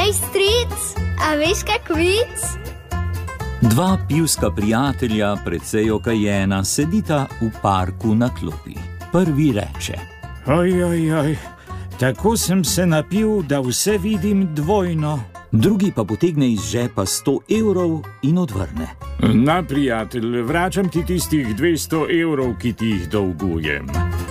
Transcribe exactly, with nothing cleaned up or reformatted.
Hej, stric, a veš kak vic? Dva pivska prijatelja, precej okajena, sedita v parku na klopi. Prvi reče: Oj, oj, oj, tako sem se napil, da vse vidim dvojno. Drugi pa potegne iz žepa sto evrov in odvrne: Na, prijatelj, vračam ti tistih dvesto evrov, ki ti jih dolgujem.